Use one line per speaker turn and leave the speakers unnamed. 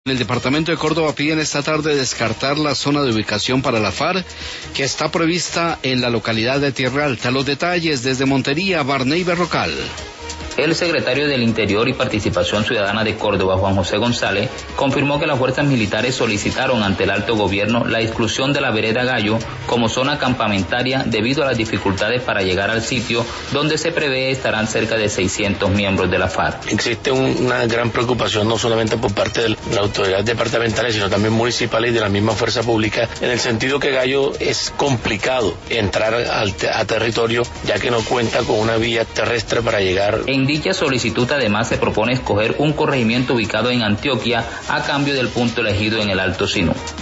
El departamento de Córdoba piden esta tarde descartar la zona de ubicación para la FARC que está prevista en la localidad de Tierra Alta. Los detalles desde Montería, Barney Berrocal.
El secretario del Interior y Participación Ciudadana de Córdoba, Juan José González, confirmó que las fuerzas militares solicitaron ante el alto gobierno la exclusión de la vereda Gallo como zona campamentaria debido a las dificultades para llegar al sitio donde se prevé estarán cerca de 600 miembros de la FARC.
Existe una gran preocupación no solamente por parte de las autoridades departamentales, sino también municipales y de la misma fuerza pública, en el sentido que Gallo es complicado entrar a territorio, ya que no cuenta con una vía terrestre para llegar.
En dicha solicitud además se propone escoger un corregimiento ubicado en Antioquia a cambio del punto elegido en el Alto Sinú.